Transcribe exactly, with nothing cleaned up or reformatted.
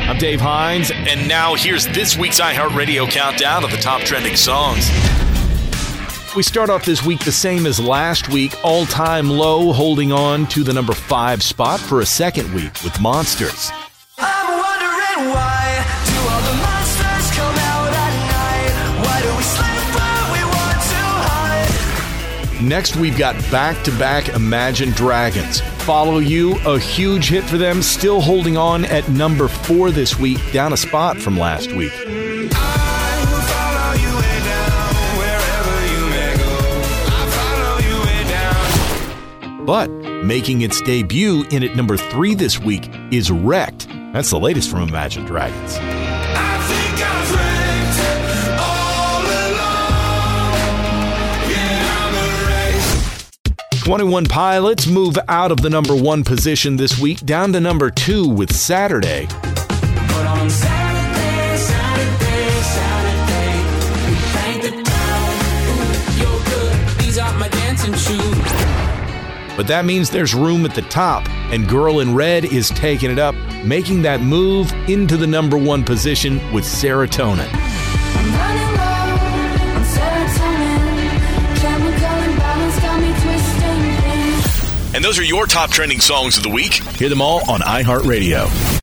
I'm Dave Hines, and now here's this week's iHeartRadio countdown of the top trending songs. We start off this week the same as last week, All Time Low holding on to the number five spot for a second week with Monsters. I'm wondering why do all the monsters come out at night? Why do we sleep when we want to hide? Next, we've got back-to-back Imagine Dragons. Follow You, a huge hit for them, still holding on at number four this week, down a spot from last week. But making its debut in at number three this week is Wrecked. That's the latest from Imagine Dragons. I think I've wrecked it all along. Yeah, I'm a wreck. twenty-one Pilots move out of the number one position this week, down to number two with Saturday. But on Saturday, Saturday, Saturday, we paint the town. Ooh, you're good. These are my dancing shoes. But that means there's room at the top, and Girl in Red is taking it up, making that move into the number one position with Serotonin. I'm running low on serotonin. Chemical imbalance got me twisting things. And those are your top trending songs of the week. Hear them all on iHeartRadio.